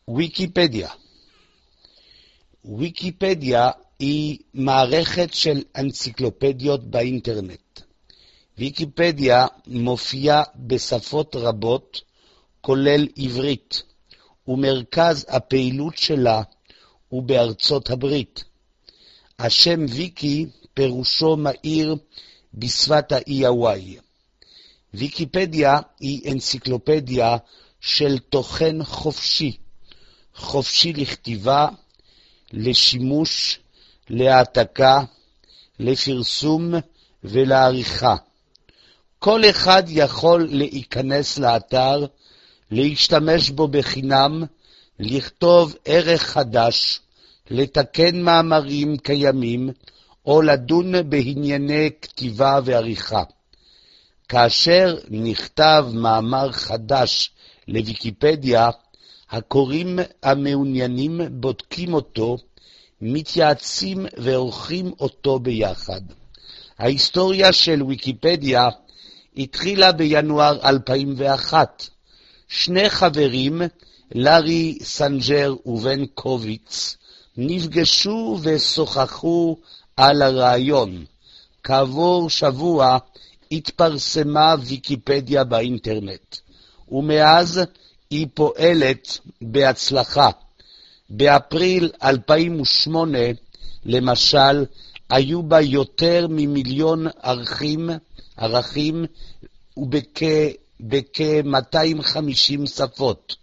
ויקיפדיה. ויקיפדיה היא מערכת של אנציקלופדיות באינטרנט. ויקיפדיה מופיעה בשפות רבות, כולל עברית, ומרכז הפעילות שלה הוא בארצות הברית. השם ויקי פירושו מהיר בשפת האי-הוואי. ויקיפדיה היא אנציקלופדיה של תוכן חופשי, חופשי לכתיבה, לשימוש, להעתקה, לפרסום ולעריכה. כל אחד יכול להיכנס לאתר, להשתמש בו בחינם, לכתוב ערך חדש, לתקן מאמרים קיימים, או לדון בענייני כתיבה ועריכה. כאשר נכתב מאמר חדש לוויקיפדיה, הקוראים המעוניינים בודקים אותו, מתייעצים ועורכים אותו ביחד. ההיסטוריה של ויקיפדיה התחילה בינואר 2001. שני חברים, לארי סנג'ר ובן קוביץ, נפגשו ושוחחו על הרעיון. כעבור שבוע התפרסמה ויקיפדיה באינטרנט, ומאז היא פועלת בהצלחה. באפריל 2008, למשל, היו בה יותר ממיליון ערכים ובכ-250 שפות,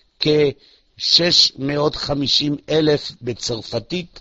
כ-650,000 בצרפתית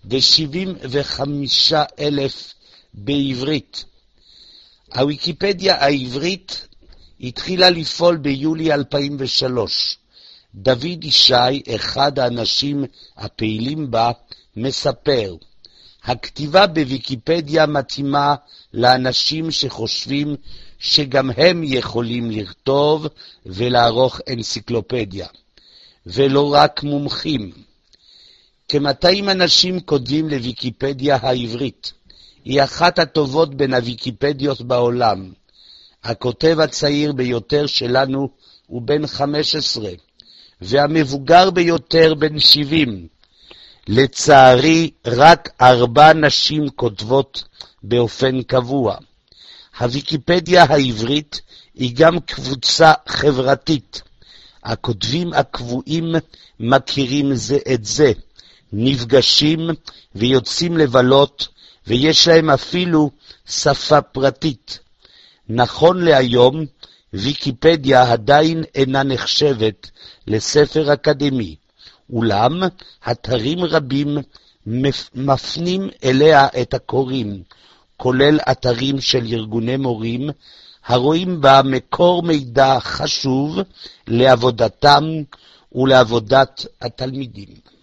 ו-75,000 בעברית. הוויקיפדיה העברית התחילה לפעול ביולי 2003. דוד ישי, אחד האנשים הפעילים בה, מספר, הכתיבה בוויקיפדיה מתאימה לאנשים שחושבים שגם הם יכולים לכתוב ולערוך אנציקלופדיה, ולא רק מומחים. כ-200 אנשים כותבים לוויקיפדיה העברית. היא אחת הטובות בין הוויקיפדיות בעולם. הכותב הצעיר ביותר שלנו הוא בן 15, והמבוגר ביותר בן 70. לצערי, רק 4 נשים כותבות באופן קבוע. הוויקיפדיה העברית היא גם קבוצה חברתית. הכותבים הקבועים מכירים זה את זה, נפגשים ויוצאים לבלות, ויש להם אפילו שפה פרטית. נכון להיום, ויקיפדיה עדיין אינה נחשבת לספר אקדמי, אולם אתרים רבים מפנים אליה את הקוראים, כולל אתרים של ארגוני מורים, הרואים בה מקור מידע חשוב לעבודתם ולעבודת התלמידים.